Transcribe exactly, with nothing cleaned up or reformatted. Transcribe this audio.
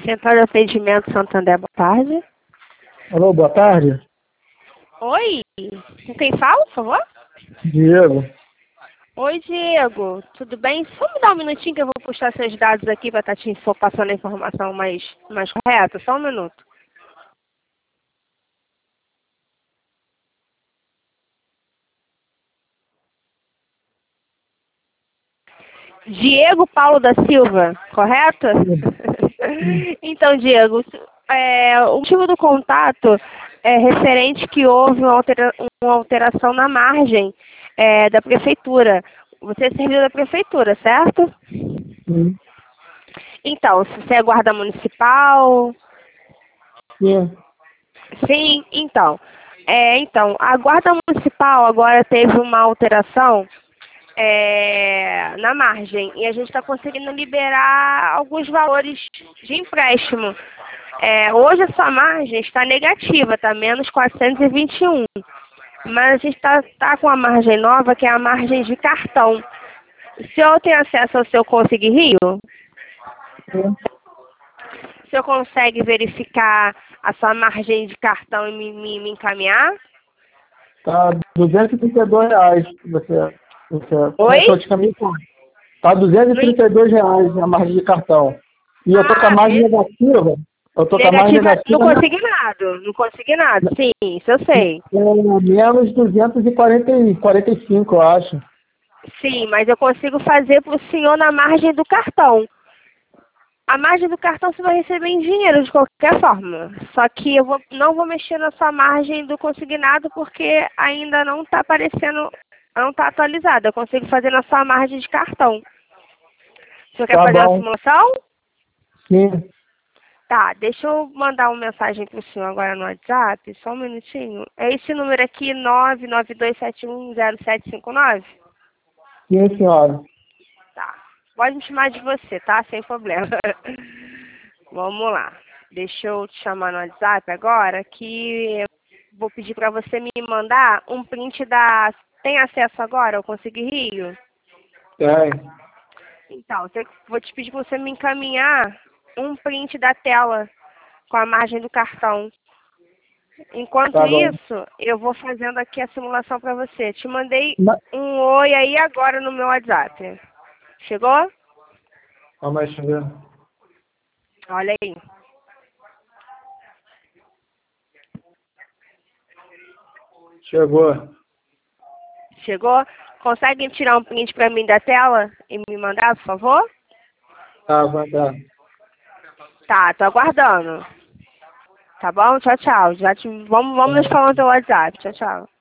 Central de Atendimento Santander, boa tarde. Alô, boa tarde. Oi, com quem fala, por favor? Diego. Oi, Diego, tudo bem? Só me dá um minutinho que eu vou puxar seus dados aqui para estar te info- passando a informação mais, mais correta. Só um minuto. Diego Paulo da Silva, correto? Então, Diego, é, o motivo do contato é referente que houve uma, altera- uma alteração na margem é, da prefeitura. Você é servidor da prefeitura, certo? Sim. Então, se você é guarda municipal, Sim. sim, então. É, então, a guarda municipal agora teve uma alteração é, na margem e a gente está conseguindo liberar alguns valores de empréstimo. É, hoje a sua margem está negativa, está menos quatrocentos e vinte e um. Mas a gente está tá com a margem nova, que é a margem de cartão. O senhor tem acesso ao seu Consigue Rio? Sim. O senhor consegue verificar a sua margem de cartão e me, me, me encaminhar? Tá duzentos e trinta e dois reais. Você, você, Oi? é que eu te caminho com. Tá duzentos e trinta e dois reais a margem de cartão. E eu tô com a Ah, margem be- negativa. Eu tô com a margem negativa no negativa na, consignado. No consignado, sim, isso eu sei. é, menos duzentos e quarenta e cinco, eu acho. Sim, mas eu consigo fazer para o senhor na margem do cartão. A margem do cartão você vai receber em dinheiro de qualquer forma. Só que eu vou, não vou mexer na sua margem do consignado porque ainda não está aparecendo, não está atualizada. Eu consigo fazer na sua margem de cartão. O senhor quer Tá fazer a bom. simulação? Sim. Tá, deixa eu mandar uma mensagem para o senhor agora no WhatsApp, só um minutinho. É esse número aqui, nove nove dois sete um zero sete cinco nove? Sim, senhora. Tá. Pode me chamar de você, tá? Sem problema. Vamos lá. Deixa eu te chamar no WhatsApp agora que eu vou pedir para você me mandar um print da... Tem acesso agora ao Consigue Rio? Tem. Então, você- vou te pedir para você me encaminhar um print da tela com a margem do cartão. Enquanto Tá bom. isso, eu vou fazendo aqui a simulação para você. Te mandei Ma- um oi aí agora no meu WhatsApp. Chegou? Calma aí, deixa eu ver. Olha aí. Chegou. Chegou? Consegue tirar um print para mim da tela e me mandar, por favor? Tá, vai dar. Tá, tô aguardando. Tá bom? Tchau, tchau. Já te... Vamos, vamos nos falar no teu WhatsApp. Tchau, tchau.